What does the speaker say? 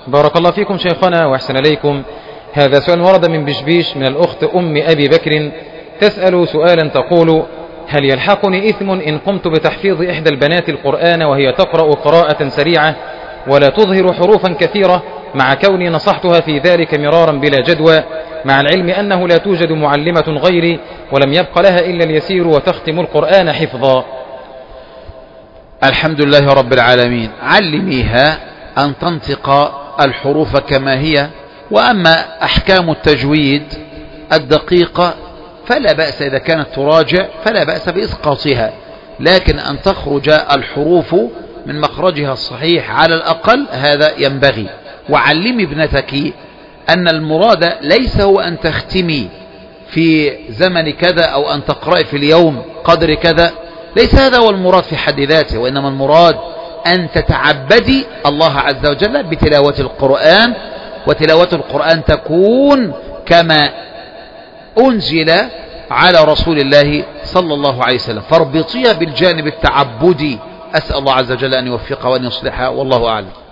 بارك الله فيكم شيخنا وأحسن إليكم. هذا سؤال ورد من بشبيش من الأخت أم أبي بكر، تسأل سؤالا تقول: هل يلحقني إثم إن قمت بتحفيظ إحدى البنات القرآن وهي تقرأ قراءة سريعة ولا تظهر حروفا كثيرة، مع كوني نصحتها في ذلك مرارا بلا جدوى، مع العلم أنه لا توجد معلمة غيري ولم يبق لها إلا اليسير وتختم القرآن حفظا؟ الحمد لله رب العالمين. علميها أن تنطق الحروف كما هي، وأما أحكام التجويد الدقيقة فلا بأس إذا كانت تراجع، فلا بأس بإسقاطها، لكن أن تخرج الحروف من مخرجها الصحيح على الأقل هذا ينبغي. وعلمي ابنتك أن المراد ليس هو أن تختمي في زمن كذا أو أن تقرأي في اليوم قدر كذا، ليس هذا هو المراد في حد ذاته، وإنما المراد أن تتعبدي الله عز وجل بتلاوة القرآن، وتلاوة القرآن تكون كما أنزل على رسول الله صلى الله عليه وسلم، فاربطيها بالجانب التعبدي. أسأل الله عز وجل أن يوفقها وأن يصلحها، والله أعلم.